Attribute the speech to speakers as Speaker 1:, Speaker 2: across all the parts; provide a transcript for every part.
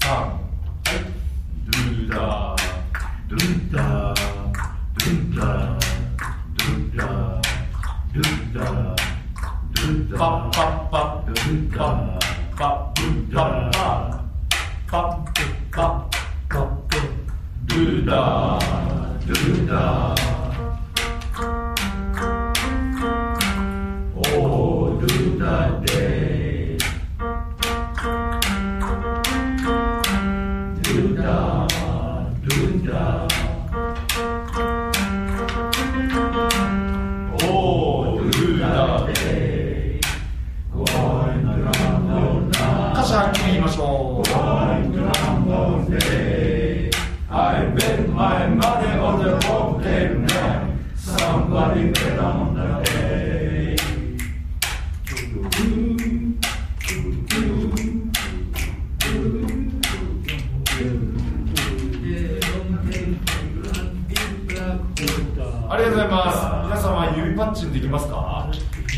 Speaker 1: ありがとうございます。皆様指パッチンできますか？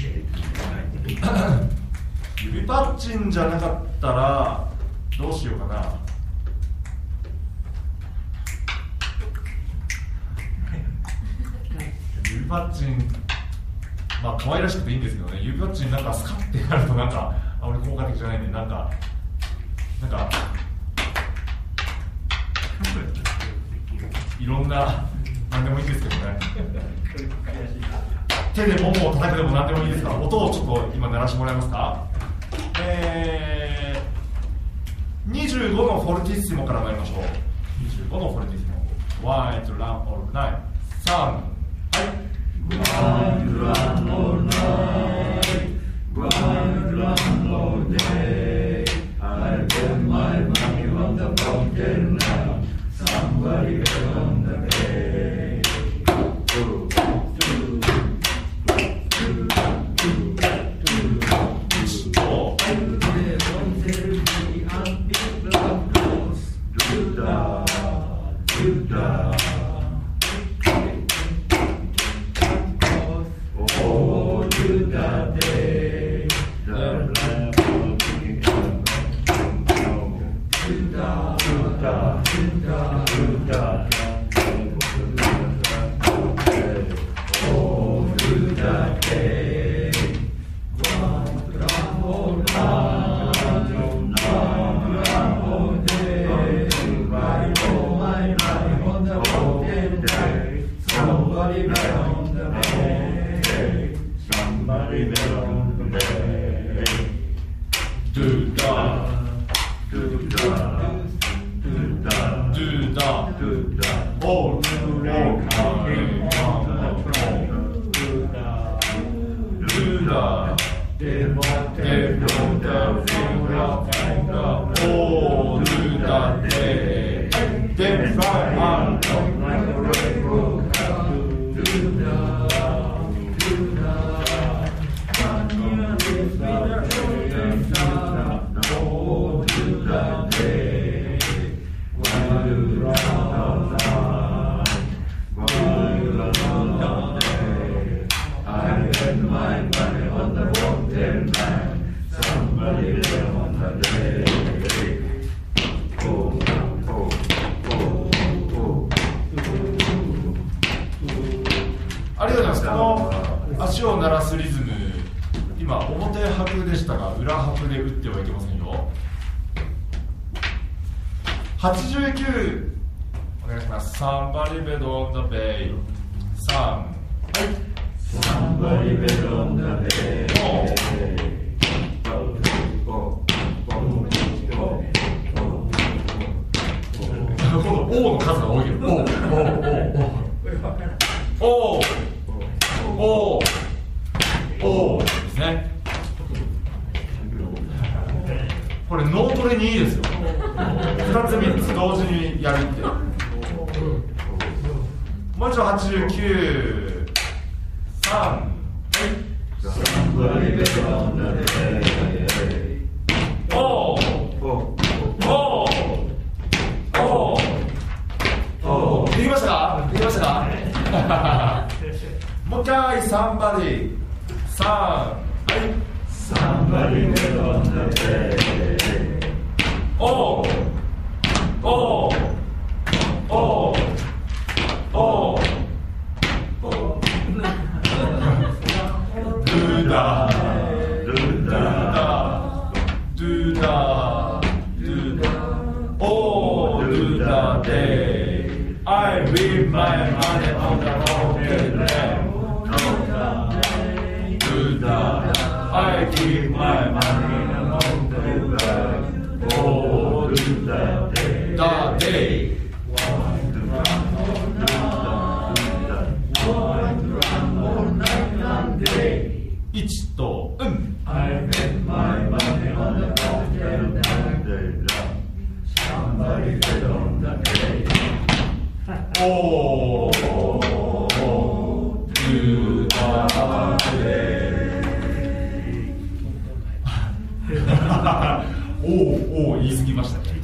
Speaker 1: 指パッチンじゃなかったらどうしようかな。指パッチン、まあ可愛らしくていいんですけどね、指パッチンなんかスカッてやるとなんかあまり効果的じゃないんで、なんかいろんな何でもいいんですけどね。手でももを叩くでも何でもいいですから、音をちょっと今鳴らしてもらえますか。25のフォルティッシモから参りましょう。25のフォルティッシモ。ワン、ツー、ラン、オール、ナイン、3、はい。
Speaker 2: One run all night, one run all day. I bet my money on the mountain now. Somebody bet on the bay.
Speaker 1: ありがとうございます。この足を鳴らすリズム、今表拍でしたが裏拍で打ってはいけませんよ。89お願いします。Somebody bet on the bay。3、はい。
Speaker 2: Somebody bet on the bay。
Speaker 1: この O の数が多いけど、O ですね。これ脳トレにいいですよ。2つ3つ同時にやるって。もう一度89、3、はい。
Speaker 2: Somebody bet on the bay。
Speaker 1: できましたか？できましたか？もう一回、サンバディ、3、はい。
Speaker 2: Somebody bet on the bay。
Speaker 1: all to the day. I leave my money on the broken land. To the I keep my money on the bag. All to the day. The day. Want to run all night long day. 1と
Speaker 2: I bet my money on the broken land. Somebody bet on the day.
Speaker 1: Oh, to the day. おお言い過ぎましたね。